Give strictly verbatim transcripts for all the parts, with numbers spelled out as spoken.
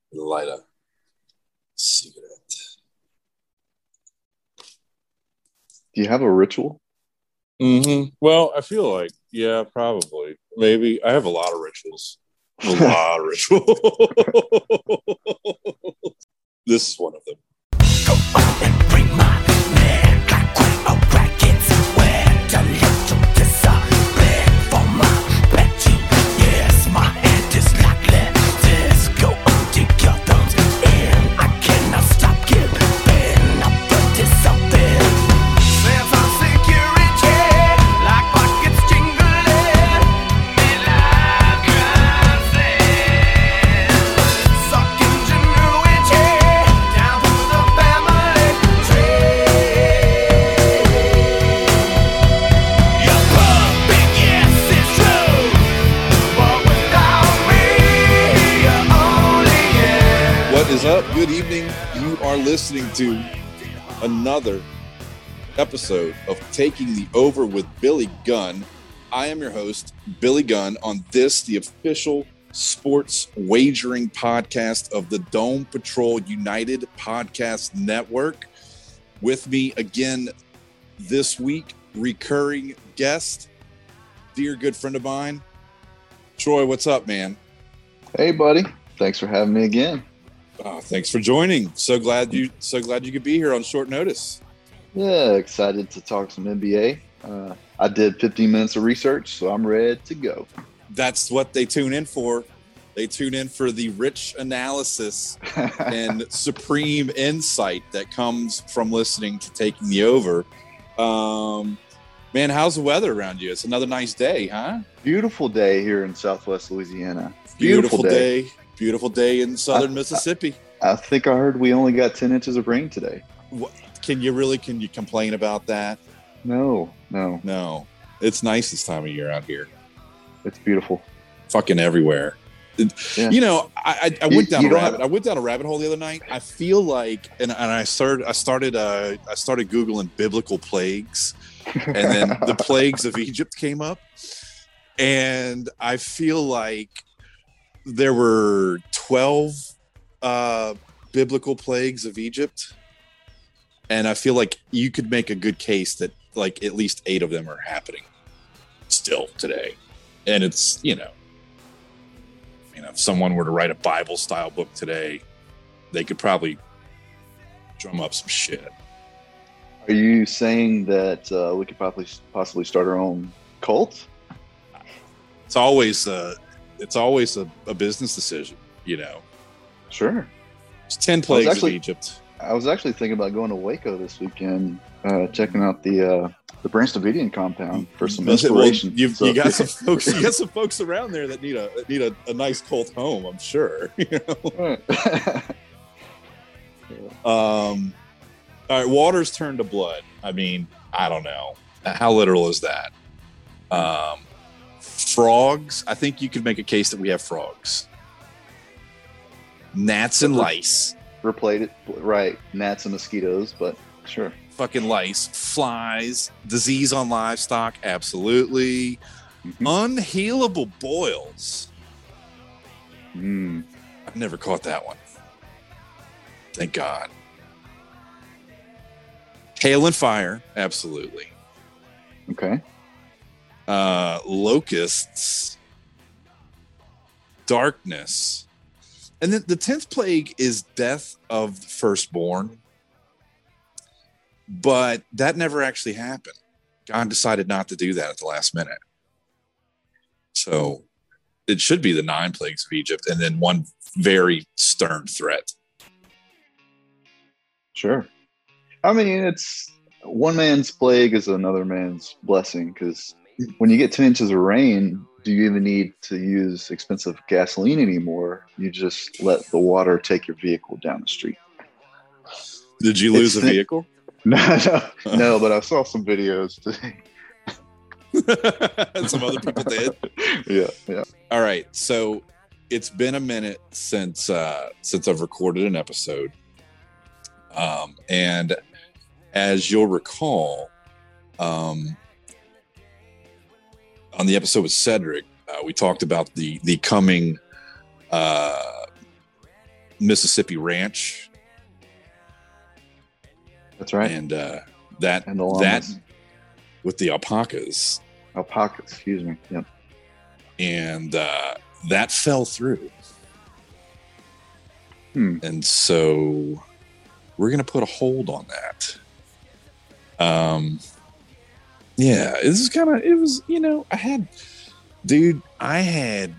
Light a cigarette. Do you have a ritual? Mm-hmm. Well, I feel like, yeah, probably. Maybe. I have a lot of rituals. A lot of rituals. This is one of them. Go on and bring my man. Clockwork of rackets. Where the little disappear for my betting. Yes, my hand is like lettuce. Go on, dig your thumbs in. I cannot stop giving up the disappear. Sense of security, like pockets jingling. They like consent. Suck ingenuity down through the family tree. Your puppet, yes, it's true. But without me, you're only in. What is up? Good evening. You are listening to another episode of Taking the Over with Billy Gunn. I am your host, Billy Gunn, on this, the official sports wagering podcast of the Dome Patrol United Podcast Network. With me again this week, recurring guest, dear good friend of mine, Troy. What's up, man? Hey, buddy. Thanks for having me again. Oh, thanks for joining. So glad you, so glad you could be here on short notice. Yeah, excited to talk some N B A. Uh, I did fifteen minutes of research, so I'm ready to go. That's what they tune in for. They tune in for the rich analysis and supreme insight that comes from listening to Taking the Over. Um, man, how's the weather around you? It's another nice day, huh? Beautiful day here in Southwest Louisiana. Beautiful, beautiful day. day. Beautiful day in southern I, Mississippi. I, I think I heard we only got ten inches of rain today. What? Can you really, can you complain about that? No, no. No. It's nice this time of year out here. It's beautiful. Fucking everywhere. Yeah. You know, I, I, I went down you, you a rabbit. Have... I went down a rabbit hole the other night. I feel like, and, and I started, I started, uh, I started Googling biblical plagues, and then the plagues of Egypt came up, and I feel like there were twelve uh, biblical plagues of Egypt. And I feel like you could make a good case that like at least eight of them are happening still today. And it's, you know, you know, if someone were to write a Bible style book today, they could probably drum up some shit. Are you saying that uh, we could probably possibly start our own cult? It's always uh it's always a, a business decision, you know. Sure. It's ten plagues actually- of Egypt. I was actually thinking about going to Waco this weekend, uh, checking out the uh, the Branch Davidian compound for some inspiration. Well, you've, so, you got some folks. You got some folks around there that need a need a, a nice cult home. I'm sure. You know? um. All right. Waters turn to blood. I mean, I don't know how literal is that. Um, frogs. I think you could make a case that we have frogs. Gnats and lice. Replaced it, right? Gnats and mosquitoes, but sure. Fucking lice, flies, disease on livestock, absolutely. Mm-hmm. Unhealable boils. Mm. I've never caught that one. Thank God. Hail and fire, absolutely. Okay. Uh, locusts, darkness. And then the tenth plague is death of the firstborn. But that never actually happened. God decided not to do that at the last minute. So it should be the nine plagues of Egypt and then one very stern threat. Sure. I mean, it's one man's plague is another man's blessing, because when you get ten inches of rain, do you even need to use expensive gasoline anymore? You just let the water take your vehicle down the street. Did you lose it's a vehicle? No, no, no, but I saw some videos today. Some other people did. Yeah, yeah. All right, so it's been a minute since uh, since I've recorded an episode, um, and as you'll recall, um, on the episode with Cedric, uh, we talked about the the coming uh, Mississippi Ranch. That's right. And uh, that and the that with the alpacas. Alpacas, excuse me. Yep. And uh, that fell through. Hmm. And so we're going to put a hold on that. Um, yeah, this is kind of, it was, you know, I had, dude, I had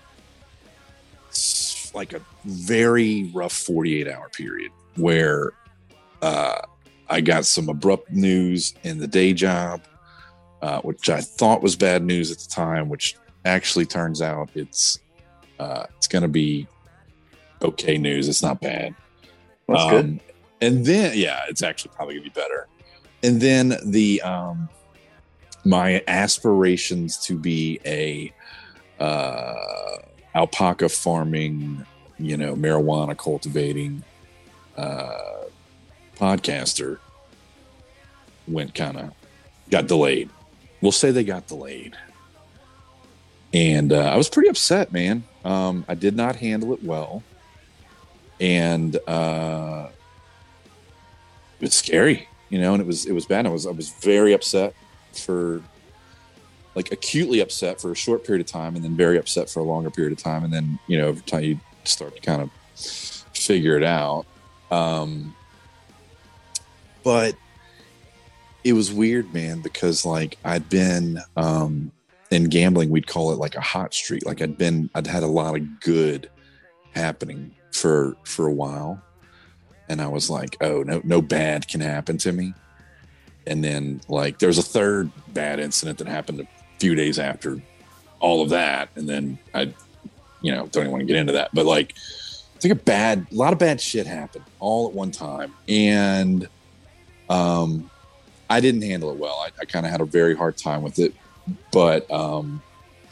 like a very rough forty-eight hour period where uh, I got some abrupt news in the day job, uh, which I thought was bad news at the time, which actually turns out it's, uh, it's going to be okay news. It's not bad. That's um, good. And then, yeah, it's actually probably gonna be better. And then the, um, my aspirations to be a, uh, alpaca farming, you know, marijuana cultivating, uh, podcaster went kind of, got delayed. We'll say they got delayed. And, uh, I was pretty upset, man. Um, I did not handle it well. And, uh, it was scary, you know, and it was, it was bad. I was, I was very upset for like acutely upset for a short period of time, and then very upset for a longer period of time. And then, you know, over time you start to kind of figure it out. Um, but it was weird, man, because like I'd been, um, in gambling, we'd call it like a hot streak. Like I'd been, I'd had a lot of good happening for, for a while. And I was like, oh, no, no bad can happen to me. And then like, there's a third bad incident that happened a few days after all of that. And then I, you know, don't even want to get into that, but like, it's like a bad, a lot of bad shit happened all at one time. And, um, I didn't handle it well. I, I kind of had a very hard time with it, but, um,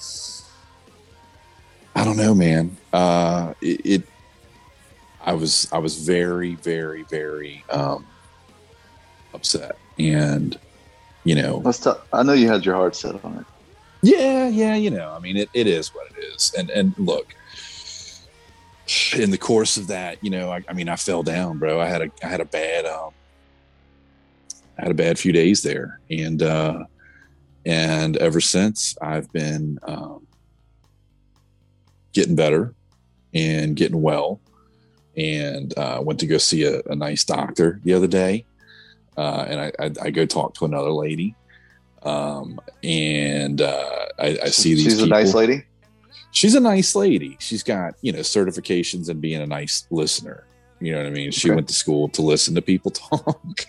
I don't know, man. Uh, it, it I was, I was very, very, very, um, upset. And, you know, Let's t- I know you had your heart set on it. Yeah. Yeah. You know, I mean, it, it is what it is. And, and look, in the course of that, you know, I, I mean, I fell down, bro. I had a, I had a bad, um, I had a bad few days there. And, uh, and ever since I've been, um, getting better and getting well. And uh, went to go see a, a nice doctor the other day. Uh, and I, I, I go talk to another lady. Um, and uh, I, I see these She's people. a nice lady? She's a nice lady. She's got, you know, certifications in being a nice listener. You know what I mean? She okay. went to school to listen to people talk.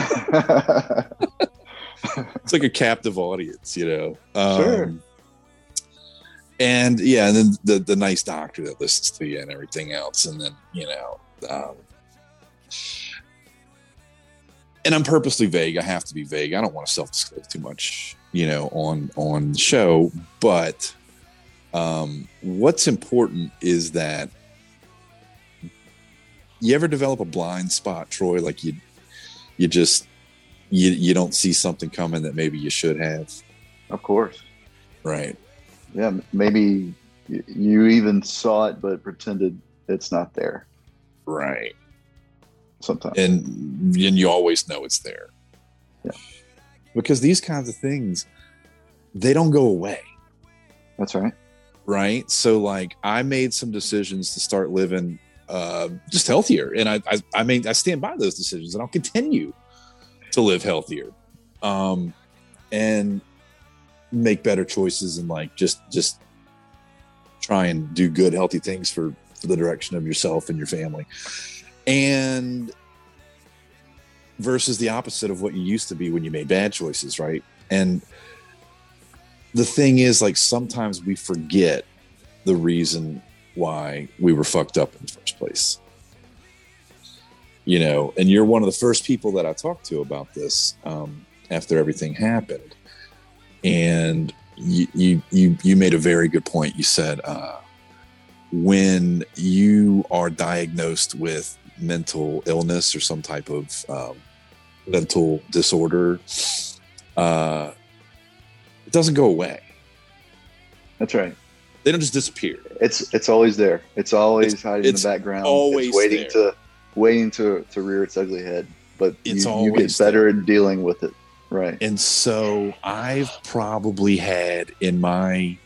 It's like a captive audience, you know? Um, sure. And yeah, and then the, the nice doctor that listens to you and everything else. And then, you know, um, and I'm purposely vague. I have to be vague. I don't want to self-disclose too much, you know, on, on the show, but um, what's important is that you ever develop a blind spot, Troy? Like you, you just, you, you don't see something coming that maybe you should have. Of course. Right. Yeah, maybe you even saw it, but pretended it's not there. Right. Sometimes. And, and you always know it's there. Yeah. Because these kinds of things, they don't go away. That's right. Right. So like I made some decisions to start living uh, just healthier. And I, I, I mean, I stand by those decisions and I'll continue to live healthier. Um, and make better choices and like just just try and do good healthy things for, for the direction of yourself and your family, and versus the opposite of what you used to be when you made bad choices, right? And the thing is, like, sometimes we forget the reason why we were fucked up in the first place, you know. And you're one of the first people that I talked to about this um after everything happened. And you, you, you, you made a very good point. You said, uh, when you are diagnosed with mental illness or some type of, um, mental disorder, uh, it doesn't go away. That's right. They don't just disappear. It's it's always there. It's always it's, hiding it's in the background. Always it's waiting there. to waiting to to rear its ugly head. But it's you, always you get better there. at dealing with it, right? And so I've probably had in my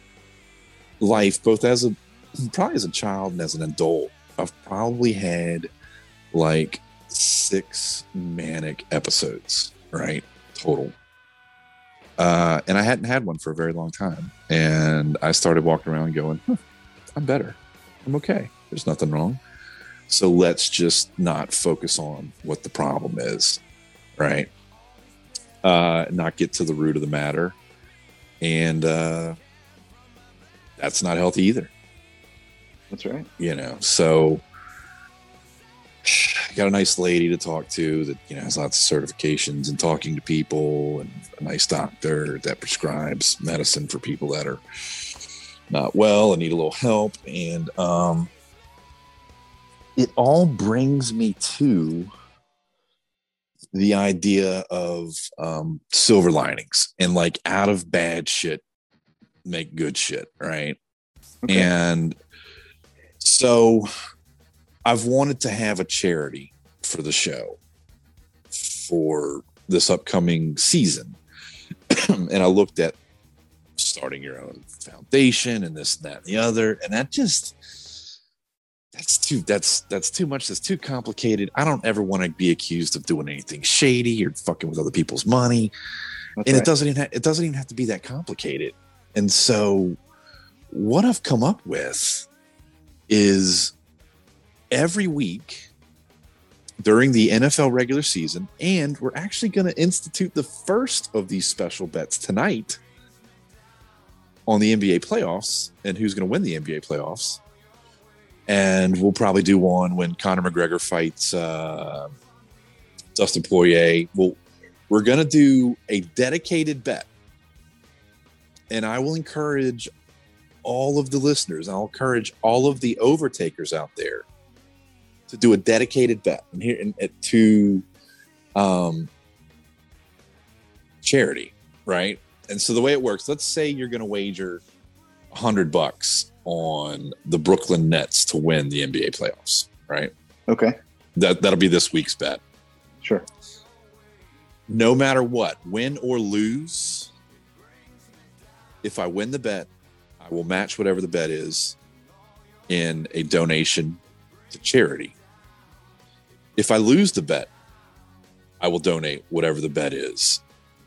life, both as a probably as a child and as an adult, I've probably had like six manic episodes, right? Total. Uh, and I hadn't had one for a very long time. And I started walking around going, huh, I'm better. I'm okay. There's nothing wrong. So let's just not focus on what the problem is, right? Uh, not get to the root of the matter. And uh, that's not healthy either. That's right. You know, so I got a nice lady to talk to that, you know, has lots of certifications and talking to people, and a nice doctor that prescribes medicine for people that are not well and need a little help. And um, it all brings me to the idea of um, silver linings and like out of bad shit, make good shit. Right. Okay. And so I've wanted to have a charity for the show for this upcoming season. And I looked at starting your own foundation and this, and that, and the other. And that just, that's too, that's, that's too much. That's too complicated. I don't ever want to be accused of doing anything shady or fucking with other people's money. That's and right. it doesn't even, ha- it doesn't even have to be that complicated. And so what I've come up with is every week during the N F L regular season, and we're actually going to institute the first of these special bets tonight on the N B A playoffs and who's going to win the N B A playoffs. And we'll probably do one when Conor McGregor fights uh, Dustin Poirier. We'll, we're going to do a dedicated bet. And I will encourage all of the listeners, I'll encourage all of the overtakers out there to do a dedicated bet and here and to um, charity, right? And so the way it works, let's say you're going to wager a hundred bucks on the Brooklyn Nets to win the N B A playoffs, right? Okay. That that'll be this week's bet. Sure. No matter what, win or lose, if I win the bet, I will match whatever the bet is in a donation to charity. If I lose the bet, I will donate whatever the bet is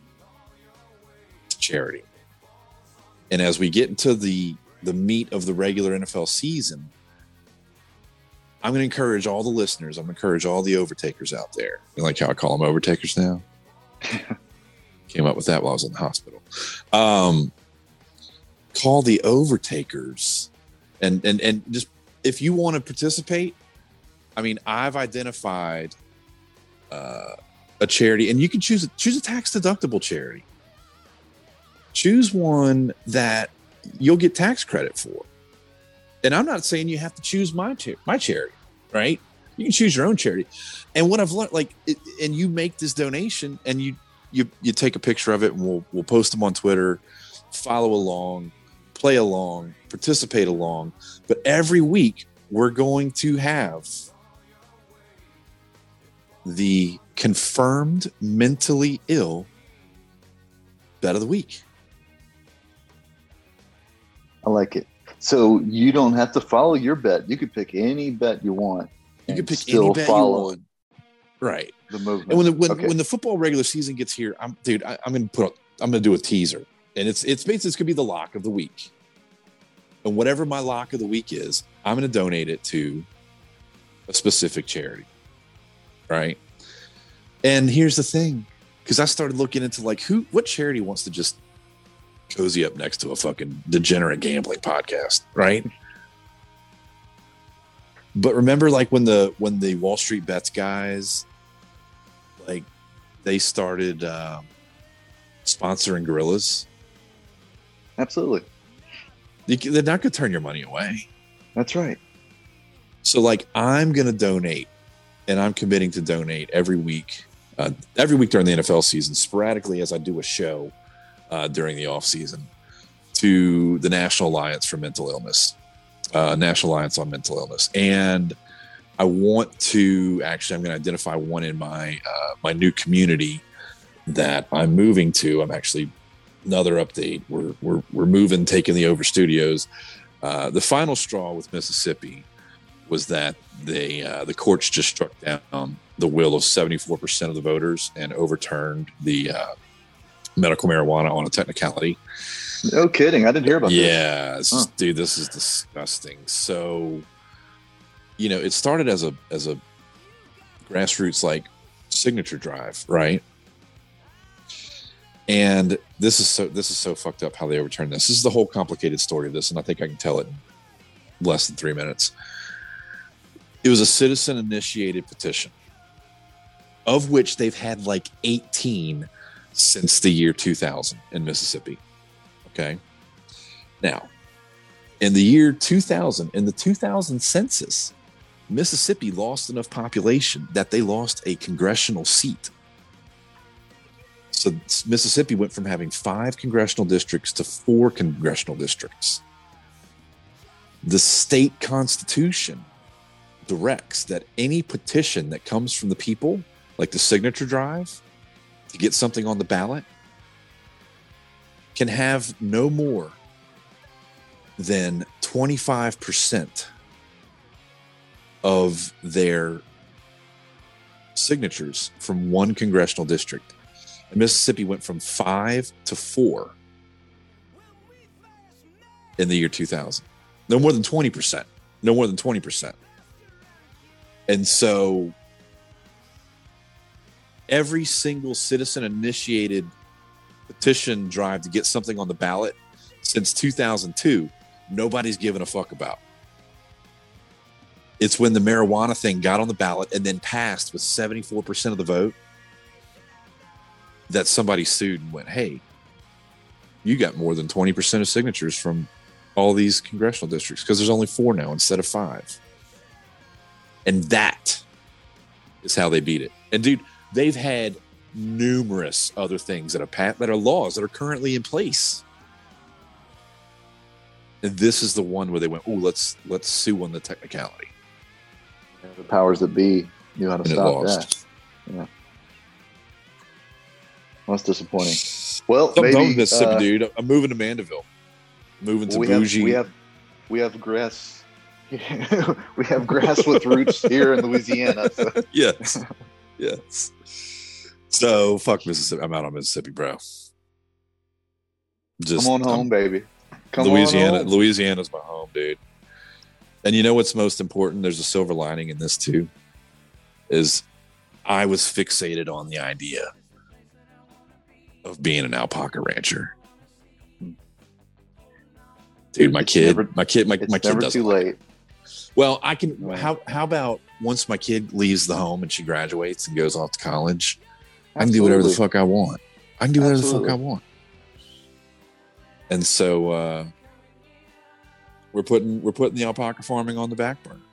to charity. And as we get into the, the meat of the regular N F L season, I'm going to encourage all the listeners, I'm going to encourage all the overtakers out there. You like how I call them overtakers now? Came up with that while I was in the hospital. Um, call the overtakers and, and, and just, if you want to participate, I mean, I've identified uh, a charity, and you can choose a, choose a tax deductible charity. Choose one that you'll get tax credit for. And I'm not saying you have to choose my cha- my charity, right? You can choose your own charity. And what I've learned, like, it, and you make this donation, and you you you take a picture of it, and we'll we'll post them on Twitter. Follow along, play along, participate along. But every week we're going to have the confirmed mentally ill bet of the week. I like it. So you don't have to follow your bet. You could pick any bet you want. You can pick any bet you want. Right. The movement. And when the when, okay. when the football regular season gets here, I'm dude, I, I'm gonna put up, I'm gonna do a teaser. And it's it's basically it's gonna be the lock of the week. And whatever my lock of the week is, I'm gonna donate it to a specific charity. Right. And here's the thing, because I started looking into like who what charity wants to just cozy up next to a fucking degenerate gambling podcast, right? But remember, like when the when the Wall Street Bets guys, like they started uh, sponsoring gorillas. Absolutely, they're not going to turn your money away. That's right. So, like, I'm going to donate, and I'm committing to donate every week, uh, every week during the N F L season, sporadically as I do a show uh, during the off season, to the National Alliance for Mental Illness, uh, National Alliance on Mental Illness. And I want to actually, I'm going to identify one in my, uh, my new community that I'm moving to. I'm actually, another update. We're, we're, we're moving, taking the over studios. Uh, the final straw with Mississippi was that they, uh, the courts just struck down the will of seventy-four percent of the voters and overturned the uh, medical marijuana on a technicality. No kidding. I didn't hear about yeah, this. Yeah, huh. dude, this is disgusting. So, you know, it started as a as a grassroots like signature drive, right? And this is so this is so fucked up how they overturned this. This is the whole complicated story of this, and I think I can tell it in less than three minutes. It was a citizen-initiated petition, of which they've had like eighteen since the year two thousand in Mississippi. Okay. Now, in the year two thousand, in the two thousand census, Mississippi lost enough population that they lost a congressional seat. So Mississippi went from having five congressional districts to four congressional districts. The state constitution directs that any petition that comes from the people, like the signature drive, to get something on the ballot, can have no more than twenty-five percent of their signatures from one congressional district. And Mississippi went from five to four in the year two thousand. No more than twenty percent. No more than twenty percent. And so every single citizen-initiated petition drive to get something on the ballot since two thousand two, nobody's given a fuck about. It's when the marijuana thing got on the ballot and then passed with seventy-four percent of the vote that somebody sued and went, hey, you got more than twenty percent of signatures from all these congressional districts because there's only four now instead of five. And that is how they beat it. And dude, they've had numerous other things that are pat that are laws that are currently in place. And this is the one where they went, oh, let's let's sue on the technicality. Yeah, the powers that be knew how to and stop that. Yeah. That's disappointing. Well, I'm maybe, done with Mississippi, uh, dude. I'm moving to Mandeville. Moving to we bougie. Have, we have we have grass. we have grass with roots here in Louisiana. So. Yes. Yes. So fuck Mississippi. I'm out on Mississippi, bro. Just come on home, I'm, baby. Come Louisiana. on home. Louisiana's my home, dude. And you know what's most important? There's a silver lining in this too. Is I was fixated on the idea of being an alpaca rancher. Dude, my it's kid, never, my kid, my, my kid never doesn't too like late. it. Well, I can. Right. How how about once my kid leaves the home and she graduates and goes off to college, Absolutely. I can do whatever the fuck I want. I can do whatever Absolutely. the fuck I want. And so uh, we're putting we're putting the alpaca farming on the back burner,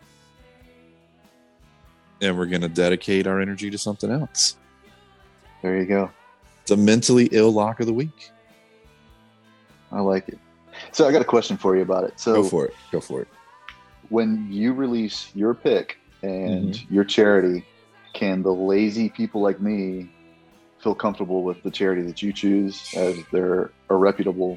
and we're going to dedicate our energy to something else. There you go. It's a mentally ill lock of the week. I like it. So I got a question for you about it. So go for it. Go for it. When you release your pick and mm-hmm. your charity, can the lazy people like me feel comfortable with the charity that you choose as they're a reputable?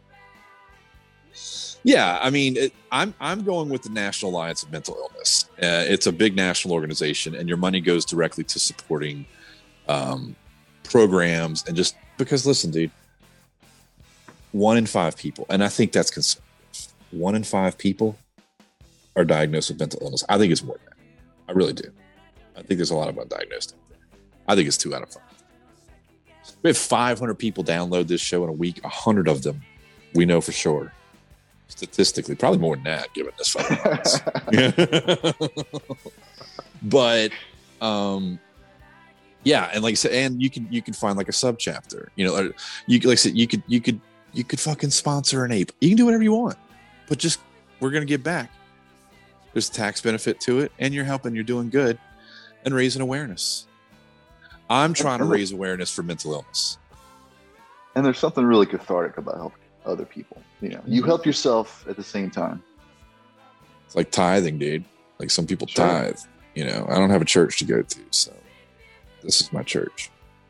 Yeah, I mean, it, I'm I'm going with the National Alliance of Mental Illness. Uh, it's a big national organization, and your money goes directly to supporting um, programs and just because, listen, dude, one in five people, and I think that's conservative. One in five people are diagnosed with mental illness. I think it's more than that. I really do. I think there's a lot of undiagnosed. I think it's two out of five. We have five hundred people download this show in a week. one hundred of them, we know for sure. Statistically, probably more than that, given this fucking But, um, yeah, and like I said, and you can you can find like a sub chapter. You know, you like I said, you could you could you could fucking sponsor an ape. You can do whatever you want, but just we're gonna give back. There's a tax benefit to it, and you're helping, you're doing good, and raising awareness. I'm trying to raise awareness for mental illness. And there's something really cathartic about helping other people. You know, you help yourself at the same time. It's like tithing, dude. Like some people Sure. tithe. You know, I don't have a church to go to, so this is my church.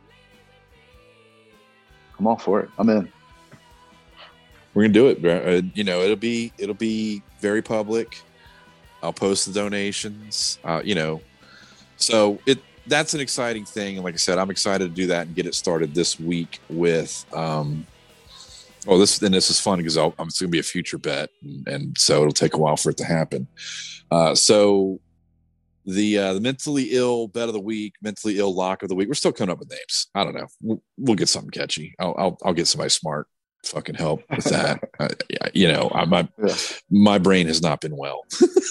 I'm all for it. I'm in. We're gonna do it, bro. Uh, you know, it'll be it'll be very public. I'll post the donations. Uh, you know, so it that's an exciting thing. And like I said, I'm excited to do that and get it started this week with. Um, oh, this and this is fun because I'll, I'm, it's gonna be a future bet, and, and so it'll take a while for it to happen. Uh, so the uh, the mentally ill bet of the week, mentally ill lock of the week. We're still coming up with names. I don't know. We'll, we'll get something catchy. I'll, I'll I'll get somebody smart. Fucking help with that. uh, yeah, you know, I, my yeah. my brain has not been well.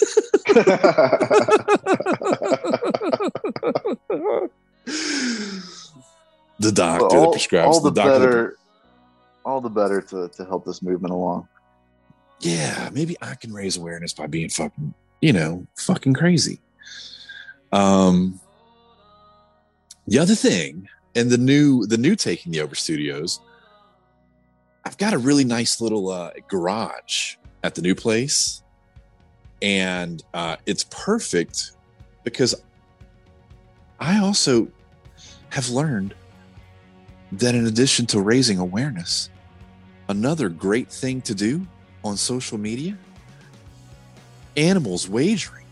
The doctor well, all, that prescribes all the, the doctor better, that, all the better to to help this movement along. Yeah, maybe I can raise awareness by being fucking, you know, fucking crazy. Um, the other thing, and the new the new Taking the Over Studios. I've got a really nice little uh, garage at the new place, and uh, it's perfect because I also have learned that in addition to raising awareness, another great thing to do on social media, animals wagering.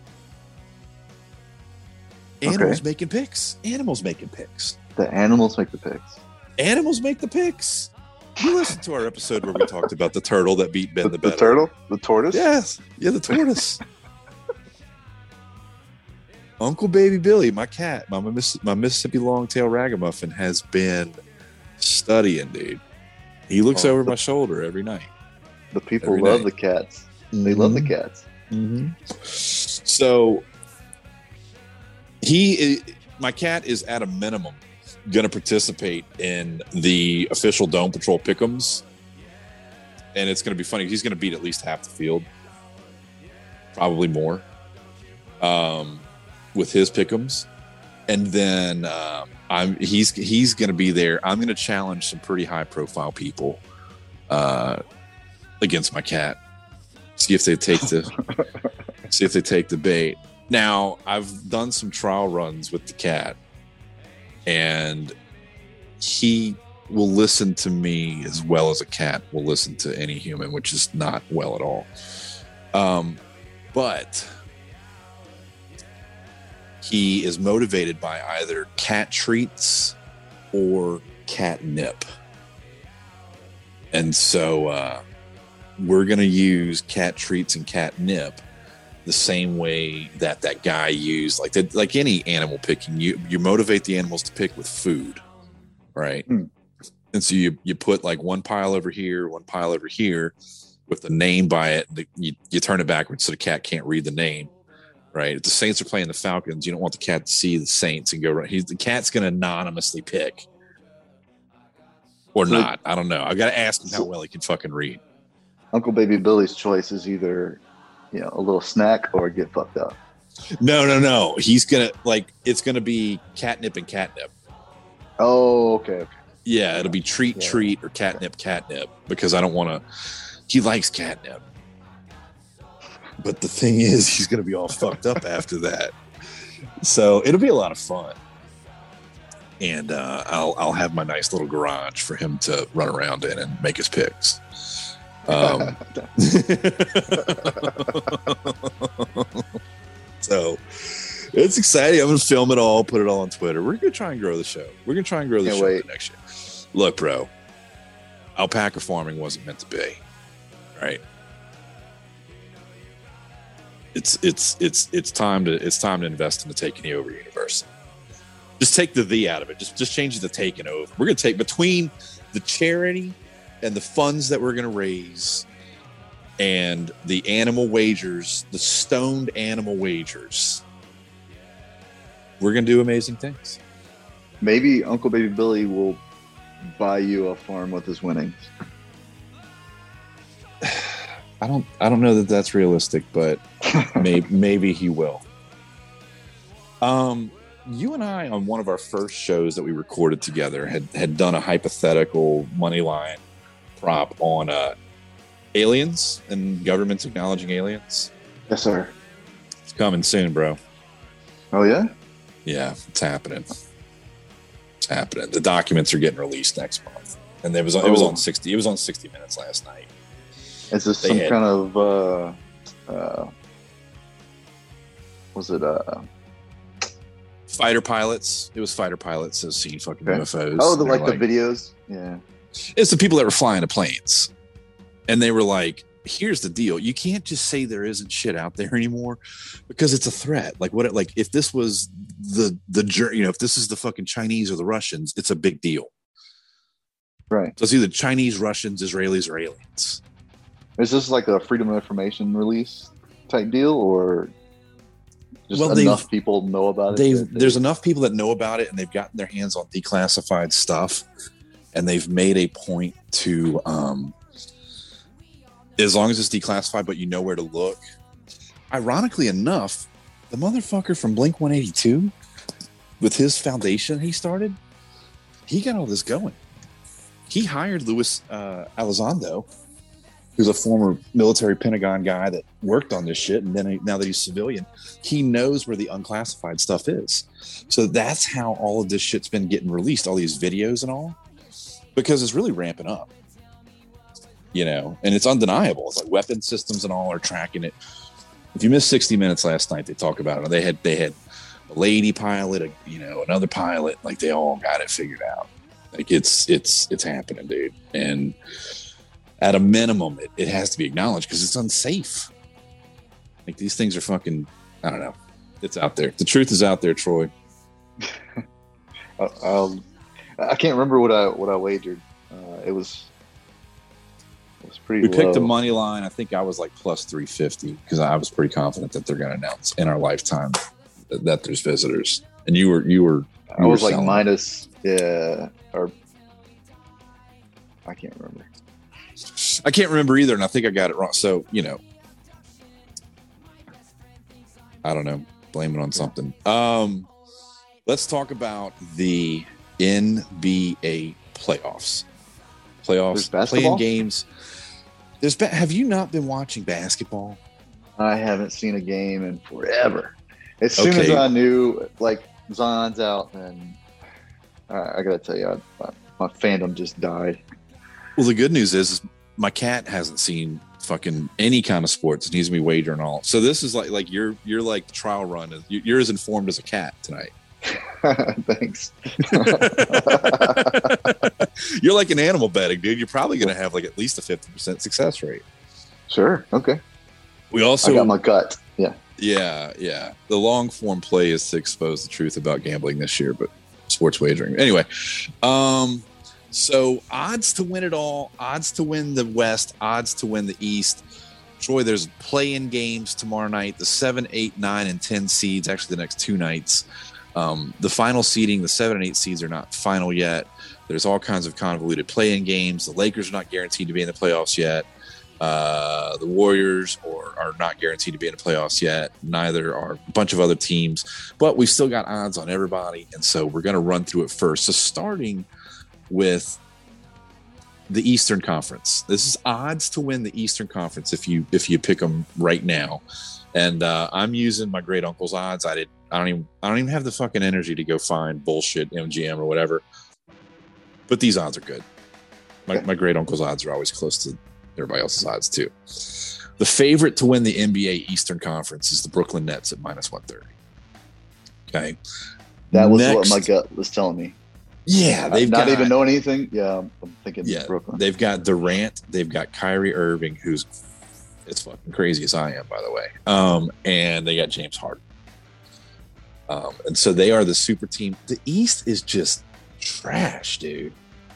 Animals okay. making picks. Animals making picks. The animals make the picks. Animals make the picks. You listened to our episode where we talked about the turtle that beat Ben the, the better. The turtle? The tortoise? Yes. Yeah, the tortoise. Uncle Baby Billy, my cat, my, my Mississippi Longtail Ragamuffin, has been studying, dude. He looks oh, over the, my shoulder every night. The people every love night. the cats. Mm-hmm. They love the cats. Mm-hmm. So, he, my cat is at a minimum going to participate in the official Dome Patrol Pick'ems, and it's going to be funny. He's going to beat at least half the field, probably more, um, with his Pick'ems. And then um, I'm he's he's going to be there. I'm going to challenge some pretty high profile people uh, against my cat. See if they take the see if they take the bait. Now I've done some trial runs with the cat. And he will listen to me as well as a cat will listen to any human, which is not well at all. Um, but he is motivated by either cat treats or catnip. And so uh, we're going to use cat treats and catnip the same way that that guy used, like that, like any animal picking, you you motivate the animals to pick with food, right? Mm. And so you you put like one pile over here, one pile over here, with the name by it. The, you you turn it backwards so the cat can't read the name, right? If the Saints are playing the Falcons, you don't want the cat to see the Saints and go right. He's the cat's going to anonymously pick, or so, not. I don't know. I got to ask him so, how well he can fucking read. Uncle Baby Billy's choice is either, you know, a little snack or get fucked up. No, no, no. He's gonna like it's gonna be catnip and catnip. Oh, okay, okay. Yeah, it'll be treat, yeah. treat, or catnip, catnip. Because I don't want to. He likes catnip, but the thing is, he's gonna be all fucked up after that. So it'll be a lot of fun, and uh, I'll I'll have my nice little garage for him to run around in and make his picks. Um, so it's exciting. I'm gonna film it all, put it all on Twitter. We're gonna try and grow the show. We're gonna try and grow the Can't show wait. next year. Look, bro, alpaca farming wasn't meant to be, right? It's it's it's it's time to it's time to invest in the Taking the Over universe. Just take the the out of it. Just just change the taking over. We're gonna take between the charity and the funds that we're going to raise and the animal wagers, the stoned animal wagers, we're going to do amazing things. Maybe Uncle Baby Billy will buy you a farm with his winnings. I don't, I don't know that that's realistic, but maybe, maybe he will. Um, you and I, on one of our first shows that we recorded together, had, had done a hypothetical money line prop on uh, aliens and governments acknowledging aliens. Yes, sir. It's coming soon, bro. Oh, yeah? Yeah, it's happening. It's happening. The documents are getting released next month. And it was, oh. it was on sixty. It was on sixty Minutes last night. Is this they some had, kind of, uh, uh, was it, uh, fighter pilots? It was fighter pilots that seen fucking okay. U F Os. Oh, the, like, like the videos? Yeah. It's the people that were flying the planes. And they were like, here's the deal. You can't just say there isn't shit out there anymore because it's a threat. Like what, like if this was the, the, you know, if this is the fucking Chinese or the Russians, it's a big deal. Right. So it's either Chinese, Russians, Israelis, or aliens. Is this like a freedom of information release type deal, or just well, enough people know about it? They've, there's enough people that know about it, and they've gotten their hands on declassified stuff, and they've made a point to, um, as long as it's declassified, but you know where to look. Ironically enough, the motherfucker from Blink one eighty-two, with his foundation he started, he got all this going. He hired Luis uh, Elizondo, who's a former military Pentagon guy that worked on this shit, and then he, now that he's civilian, he knows where the unclassified stuff is. So that's how all of this shit's been getting released, all these videos and all, because it's really ramping up. You know, and it's undeniable. It's like weapon systems and all are tracking it. If you missed sixty Minutes last night, they talk about it. They had they had a lady pilot, a, you know, another pilot. Like they all got it figured out. Like it's it's it's happening, dude. And at a minimum, it, it has to be acknowledged because it's unsafe. Like these things are fucking. I don't know. It's out there. The truth is out there, Troy. um, I can't remember what I what I wagered. Uh, it was. It was pretty we low. Picked a money line. I think I was like plus three fifty because I was pretty confident that they're going to announce in our lifetime that, that there's visitors. And you were, you were, you I was were like selling. minus, yeah, or I can't remember. I can't remember either. And I think I got it wrong. So, you know, I don't know, blame it on something. Um, let's talk about the N B A playoffs. Playoffs, playing games. There's been, have you not been watching basketball? I haven't seen a game in forever. As soon okay. as I knew, like, Zion's out, and uh, I got to tell you, I, my, my fandom just died. Well, the good news is, is my cat hasn't seen fucking any kind of sports and he's gonna be wagering all. So this is like like you're you're like the trial run. You're as informed as a cat tonight. Thanks. You're like an animal betting, dude. You're probably going to have like at least a fifty percent success rate. Sure. Okay. We also I got my gut. Yeah. Yeah. Yeah. The long form play is to expose the truth about gambling this year, but sports wagering. Anyway. Um, so odds to win it all, odds to win the West, odds to win the East. Troy, there's play-in games tomorrow night, the seven, eight, nine, and ten seeds, actually the next two nights. Um, the final seeding, the seven and eight seeds are not final yet. There's all kinds of convoluted play-in games. The Lakers are not guaranteed to be in the playoffs yet. Uh, the Warriors or are not guaranteed to be in the playoffs yet. Neither are a bunch of other teams. But we've still got odds on everybody, and so we're going to run through it first. So starting with the Eastern Conference. This is odds to win the Eastern Conference if you if you pick them right now. And uh, I'm using my great uncle's odds. I did. I don't even. I don't even have the fucking energy to go find bullshit M G M or whatever. But these odds are good. My, my great uncle's odds are always close to everybody else's odds too. The favorite to win the N B A Eastern Conference is the Brooklyn Nets at minus one thirty. Okay, that was Next, what my gut was telling me. Yeah, they've not got, even know anything. Yeah, I'm thinking yeah, Brooklyn. They've got Durant. They've got Kyrie Irving, who's as fucking crazy as I am, by the way. Um, and they got James Harden. Um, and so they are the super team. The East is just trash, dude.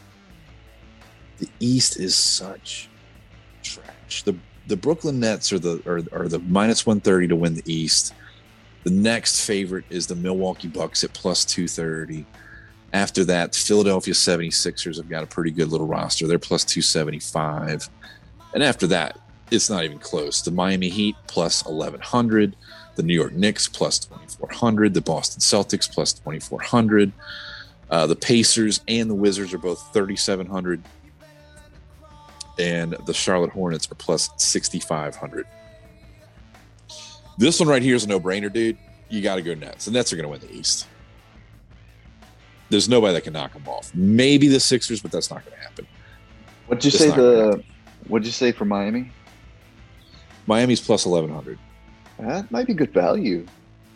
The East is such trash. The the Brooklyn Nets are the are, are the minus one thirty to win the East. The next favorite is the Milwaukee Bucks at plus two thirty. After that, the Philadelphia seventy-sixers have got a pretty good little roster. They're plus two seventy-five. And after that, it's not even close. The Miami Heat plus eleven hundred. The New York Knicks plus twenty-four hundred. The Boston Celtics plus twenty-four hundred. Uh, the Pacers and the Wizards are both thirty-seven hundred. and the Charlotte Hornets are plus sixty-five hundred. This one right here is a no-brainer, dude. You got to go Nets. The Nets are going to win the East. There's nobody that can knock them off. Maybe the Sixers, but that's not going to happen. What'd you it's say the? What'd you say for Miami? Miami's plus eleven hundred. That might be good value.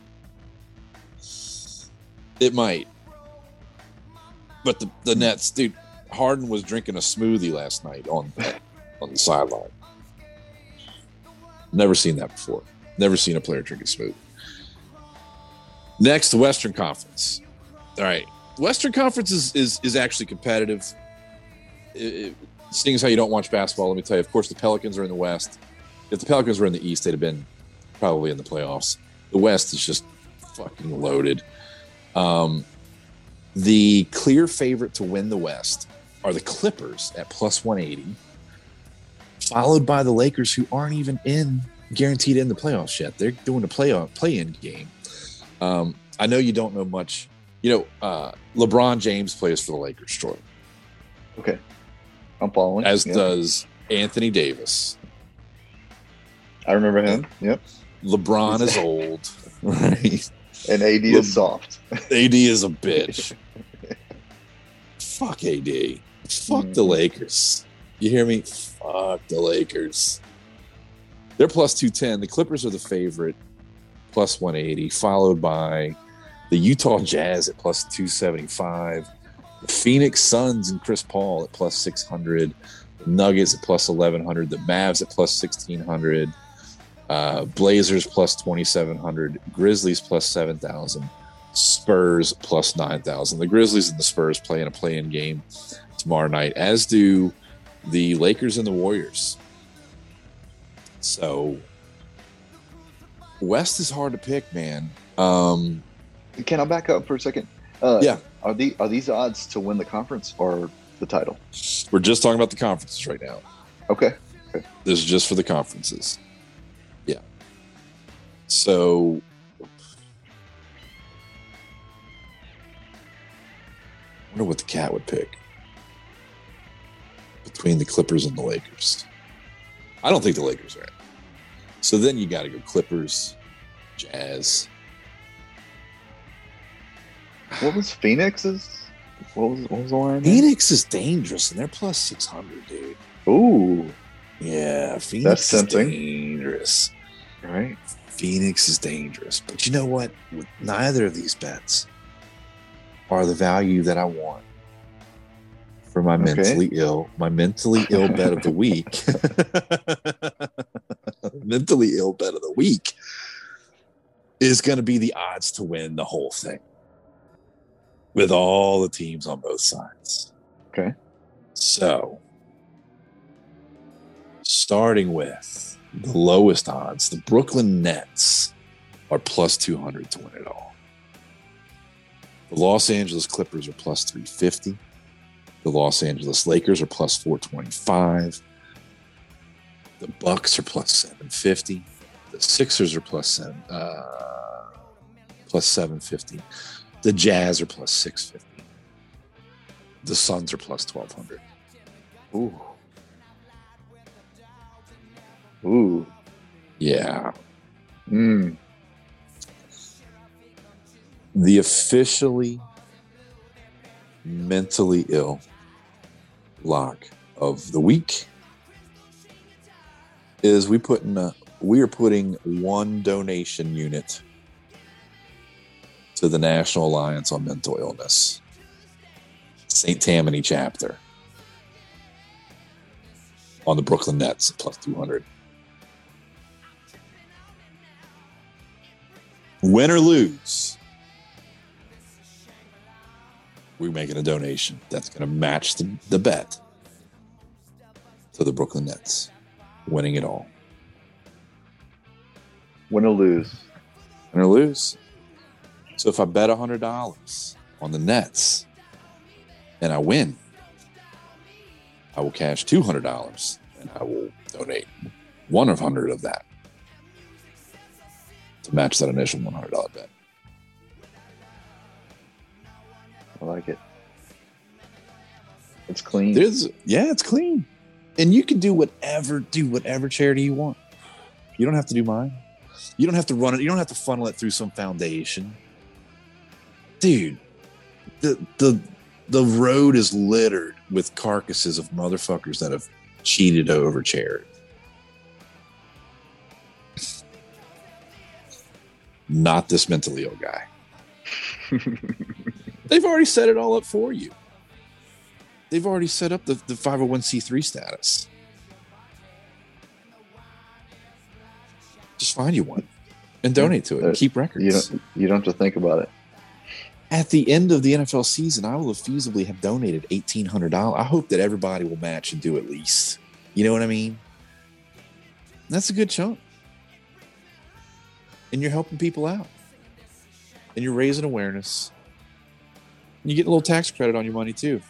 It might. But the, the Nets, dude, Harden was drinking a smoothie last night on on the sideline. Never seen that before. Never seen a player drink a smoothie. Next, the Western Conference. All right. Western Conference is is, is actually competitive. It, it, seeing as how you don't watch basketball, let me tell you, of course, the Pelicans are in the West. If the Pelicans were in the East, they'd have been probably in the playoffs. The West is just fucking loaded. Um, the clear favorite to win the West are the Clippers at plus one eighty, followed by the Lakers, who aren't even in guaranteed in the playoffs yet. They're doing a playoff play-in game. Um, I know you don't know much. You know, uh, LeBron James plays for the Lakers, Troy. Okay, I'm following. As yep. does Anthony Davis. I remember him. Yep. LeBron is old, right? And A D Le- is soft. A D is a bitch. Fuck A D. Fuck mm. the Lakers. You hear me? Fuck the Lakers. They're plus two ten. The Clippers are the favorite, plus one eighty, followed by the Utah Jazz at plus two seventy-five, the Phoenix Suns and Chris Paul at plus six hundred, the Nuggets at plus eleven hundred, the Mavs at plus sixteen hundred, uh, Blazers plus twenty-seven hundred, Grizzlies plus seven thousand, Spurs plus nine thousand. The Grizzlies and the Spurs play in a play-in game tomorrow night, as do the Lakers and the Warriors. So West is hard to pick, man. Um, Can I back up for a second? Uh, yeah. Are the are these odds to win the conference or the title? We're just talking about the conferences right now. Okay. okay. This is just for the conferences. Yeah. So I wonder what the cat would pick between the Clippers and the Lakers. I don't think the Lakers are in. So then you got to go Clippers, Jazz. What was Phoenix's? What was, what was the line? Phoenix there? Is dangerous, and they're plus six hundred, dude. Ooh. Yeah, Phoenix That's is tempting. dangerous. Right. Phoenix is dangerous. But you know what? With neither of these bets are the value that I want for my okay. mentally ill, my mentally ill bet of the week. mentally ill bet of the week is going to be the odds to win the whole thing with all the teams on both sides. Okay. So, starting with the lowest odds, the Brooklyn Nets are plus two hundred to win it all. The Los Angeles Clippers are plus three fifty. The Los Angeles Lakers are plus four twenty-five. The Bucks are plus seven fifty. The Sixers are plus seven, uh, plus seven fifty. The Jazz are plus six fifty. The Suns are plus twelve hundred. Ooh. Ooh. Yeah. Mm. The officially mentally ill lock of the week is we put in a, we are putting one donation unit to the National Alliance on Mental Illness, Saint Tammany chapter, on the Brooklyn Nets plus two hundred. Win or lose, we're making a donation that's going to match the, the bet to the Brooklyn Nets winning it all. Win or lose. Win or lose. So if I bet one hundred dollars on the Nets and I win, I will cash two hundred dollars and I will donate one hundred of that to match that initial one hundred dollars bet. I like it. It's clean. There's, yeah, it's clean. And you can do whatever, do whatever charity you want. You don't have to do mine. You don't have to run it. You don't have to funnel it through some foundation. Dude, the the the road is littered with carcasses of motherfuckers that have cheated over charity. Not this mentally ill guy. They've already set it all up for you. They've already set up the, the five oh one c three status. Just find you one and donate to it and keep records. You don't, you don't have to think about it. At the end of the N F L season, I will have feasibly have donated eighteen hundred dollars. I hope that everybody will match and do at least. You know what I mean? That's a good chunk. And you're helping people out. And you're raising awareness. And you get a little tax credit on your money too.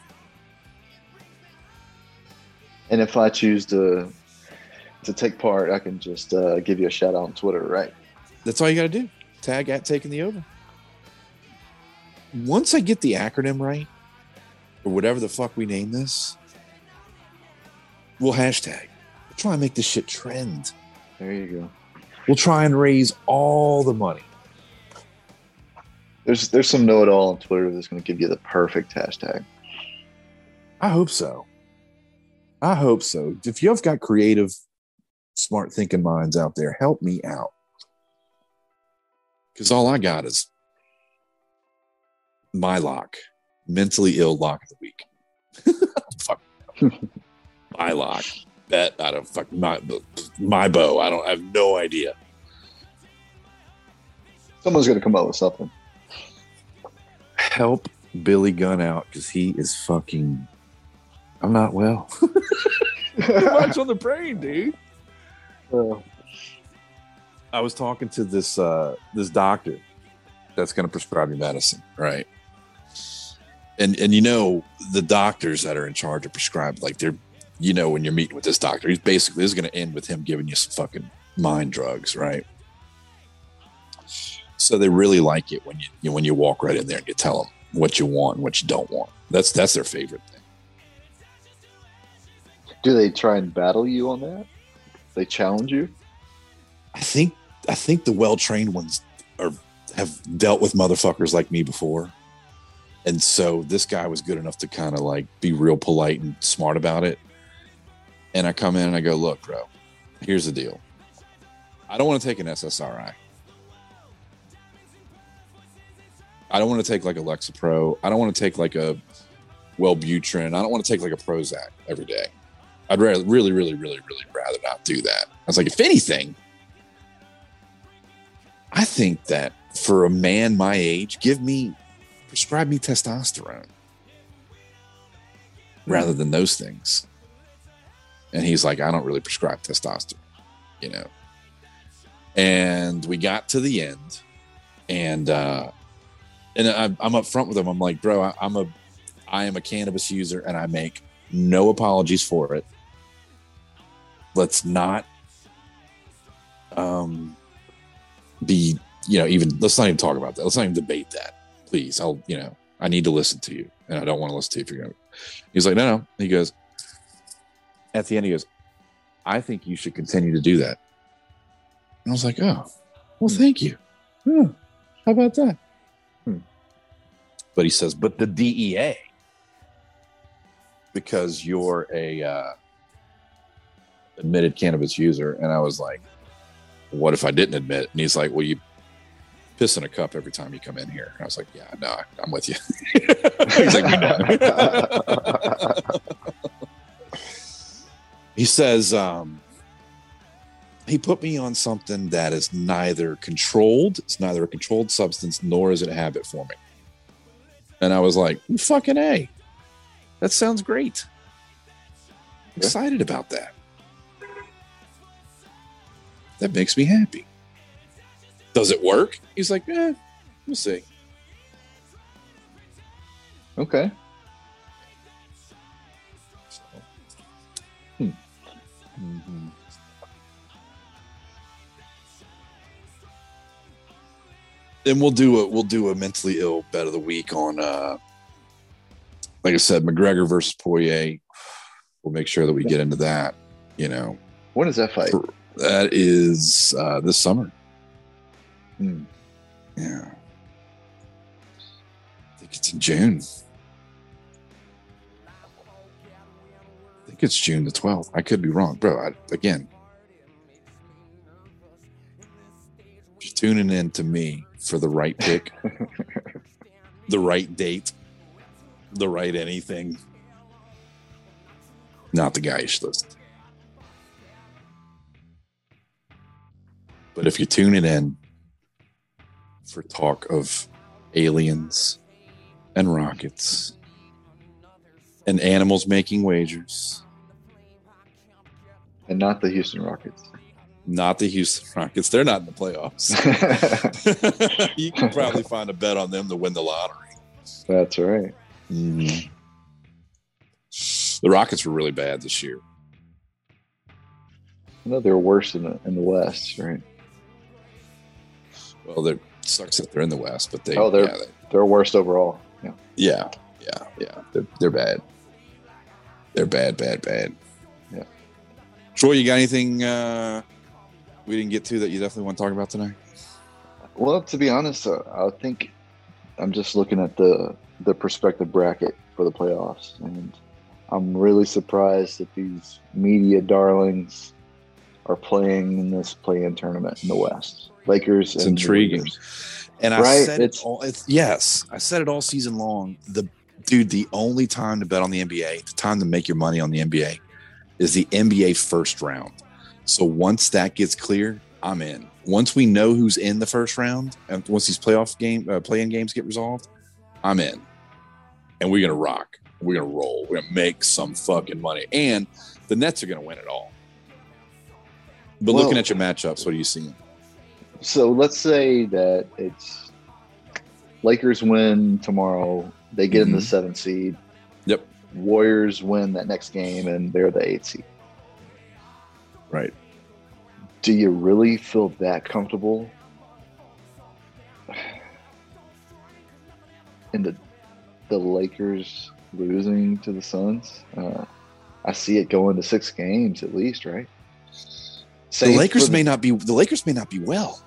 And if I choose to to take part, I can just uh, give you a shout out on Twitter, right? That's all you got to do. Tag at Taking the Over. Once I get the acronym right, or whatever the fuck we name this, we'll hashtag. We'll try and make this shit trend. There you go. We'll try and raise all the money. There's there's some know-it-all on Twitter that's going to give you the perfect hashtag. I hope so. I hope so. If you've got creative, smart thinking minds out there, help me out. Because all I got is my lock, mentally ill lock of the week. Fuck. My lock. Bet I don't fuck my my bow. I don't I have no idea. Someone's gonna come up with something. Help Billy Gunn out because he is fucking. I'm not well. Too much on the brain, dude. Uh, I was talking to this uh, this doctor that's going to prescribe you medicine, right? And and you know the doctors that are in charge of prescribing, like they're, you know, when you're meeting with this doctor, he's basically this is going to end with him giving you some fucking mind drugs, right? So they really like it when you, you know, when you walk right in there and you tell them what you want and what you don't want. That's that's their favorite thing. Do they try and battle you on that? They challenge you? I think I think the well-trained ones are have dealt with motherfuckers like me before. And so this guy was good enough to kind of like be real polite and smart about it. And I come in and I go, look, bro, here's the deal. I don't want to take an S S R I. I don't want to take like a Lexapro. I don't want to take like a Wellbutrin. I don't want to take like a Prozac every day. I'd really, really, really, really, really rather not do that. I was like, if anything, I think that for a man my age, give me, prescribe me testosterone rather than those things. And he's like, I don't really prescribe testosterone, you know. And we got to the end, and uh, and I, I'm up front with him. I'm like, bro, I, I'm a, I am a cannabis user, and I make no apologies for it. Let's not um, be, you know, even, let's not even talk about that. Let's not even debate that. Please. I'll, you know, I need to listen to you, and I don't want to listen to you if you're going to. He's like, no, no. He goes, at the end, he goes, I think you should continue to do that. And I was like, oh, well, thank you. Oh, how about that? Hmm. But he says, but the D E A, because you're a uh, admitted cannabis user. And I was like, what if I didn't admit? And he's like, well, you piss in a cup every time you come in here. And I was like, yeah, no, I'm with you. He's like, we know. He says, um, he put me on something that is neither controlled, it's neither a controlled substance, nor is it a habit forming. And I was like, fucking A. That sounds great. I'm excited about that. That makes me happy. Does it work? He's like, eh, we'll see. Okay. So, hmm. Mm-hmm. Then we'll do a we'll do a mentally ill bet of the week on uh like I said, McGregor versus Poirier. we'll make sure that we get into that. You know, when is that fight? For, that is uh, this summer. Hmm. Yeah, I think it's in June. I think it's June the twelfth. I could be wrong, bro. I, again, just tuning in to me for the right pick, the right date, the right anything. Not the guy you should listen to. But if you tune it in for talk of aliens and rockets and animals making wagers. And not the Houston Rockets. Not the Houston Rockets. They're not in the playoffs. You can probably find a bet on them to win the lottery. That's right. Mm-hmm. The Rockets were really bad this year. No, they're worse in the in the West, right? Well, it sucks that they're in the West, but they oh they're yeah, they, they're worst overall. Yeah, yeah, yeah, yeah. They're they're bad. They're bad, bad, bad. Yeah. Troy, you got anything uh, we didn't get to that you definitely want to talk about tonight? Well, to be honest, uh, I think I'm just looking at the the prospective bracket for the playoffs, and I'm really surprised that these media darlings are playing in this play-in tournament in the West. Lakers. It's and intriguing. And I right? said it's, it all. It's, yes, I said it all season long. The dude, the only time to bet on the N B A, the time to make your money on the N B A, is the N B A first round. So once that gets clear, I'm in. Once we know who's in the first round, and once these playoff game uh, play-in games get resolved, I'm in. And we're gonna rock. We're gonna roll. We're gonna make some fucking money. And the Nets are gonna win it all. But well, looking at your matchups, what are you seeing? So let's say that it's Lakers win tomorrow. They get mm-hmm. in the seventh seed. Yep. Warriors win that next game, and they're the eighth seed. Right. Do you really feel that comfortable in the the Lakers losing to the Suns? Uh, I see it going to six games at least, right? Same the Lakers the, may not be. The Lakers may not be well.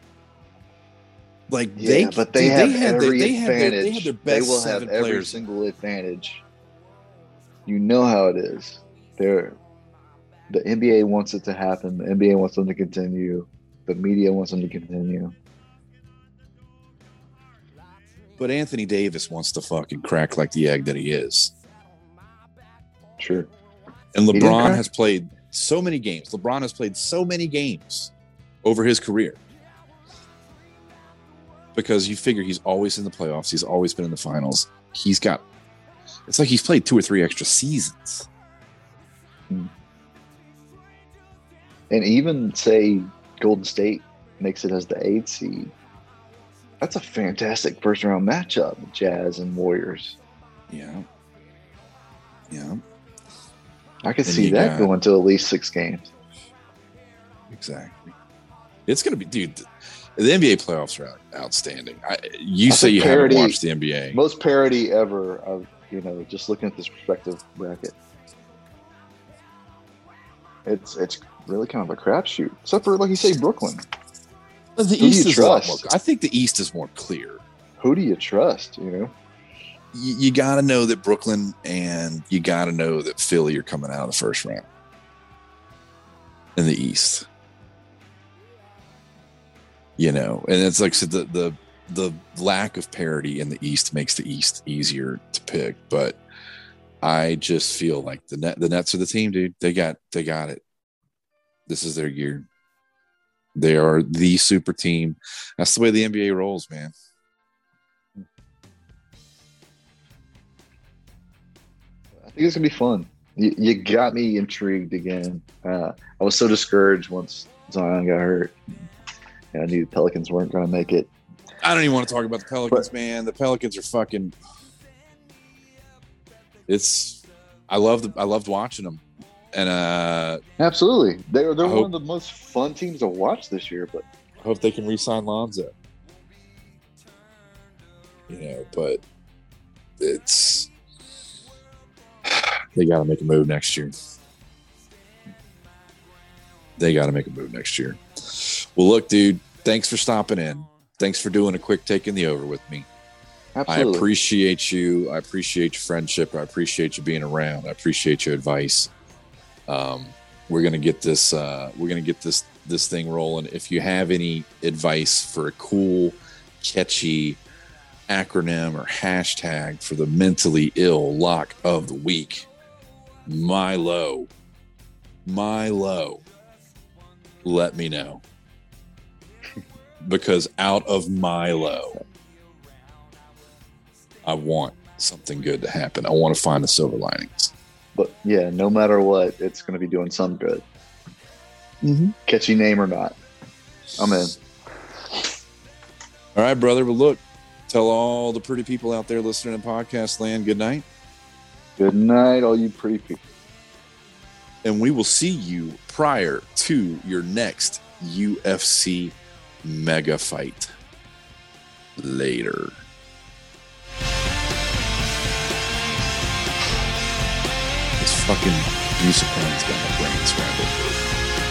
Like yeah, they, but they dude, have they had every their, they advantage. Had their, they, had their best they will have seven every players. single advantage. You know how it is. They're the N B A wants it to happen. The N B A wants them to continue. The media wants them to continue. But Anthony Davis wants to fucking crack like the egg that he is. Sure. And LeBron has played so many games. LeBron has played so many games over his career. Because you figure he's always in the playoffs. He's always been in the finals. He's got, it's like he's played two or three extra seasons. And even say Golden State makes it as the eighth seed. That's a fantastic first round matchup, Jazz and Warriors. Yeah. Yeah. I could see that got, going to at least six games. Exactly. It's going to be, dude, the N B A playoffs are outstanding. I, you That's say you parody, haven't watched the N B A. Most parody ever of, you know, just looking at this perspective bracket. It's it's really kind of a crapshoot. Except for, like you say, Brooklyn. The Who East do you is a lot trust? more, I think the East is more clear. Who do you trust, you know? You, you got to know that Brooklyn and you got to know that Philly are coming out of the first round in the East. You know, and it's like so the the the lack of parity in the East makes the East easier to pick. But I just feel like the net the Nets are the team, dude. They got they got it. This is their year. They are the super team. That's the way the N B A rolls, man. I think it's gonna be fun. You, you got me intrigued again. Uh, I was so discouraged once Zion got hurt. And I knew the Pelicans weren't going to make it. I don't even want to talk about the Pelicans, but, man. The Pelicans are fucking. It's. I loved. I loved watching them, and uh, absolutely, they're they're I one hope, of the most fun teams to watch this year. But I hope they can re-sign Lonzo. You know, but it's They got to make a move next year. They got to make a move next year. Well, look, dude, thanks for stopping in. Thanks for doing a quick take in the over with me. Absolutely. I appreciate you. I appreciate your friendship. I appreciate you being around. I appreciate your advice. Um, we're gonna get this. Uh, we're gonna get this this thing rolling. If you have any advice for a cool, catchy acronym or hashtag for the mentally ill lock of the week, Milo, Milo, let me know. Because out of Milo, I want something good to happen. I want to find the silver linings. But yeah, no matter what, it's going to be doing some good. Mm-hmm. Catchy name or not, I'm in. All right, brother. Well, look, tell all the pretty people out there listening in podcast land good night. Good night, all you pretty people. And we will see you prior to your next U F C mega fight. Later. This fucking music has got my brain scrambled.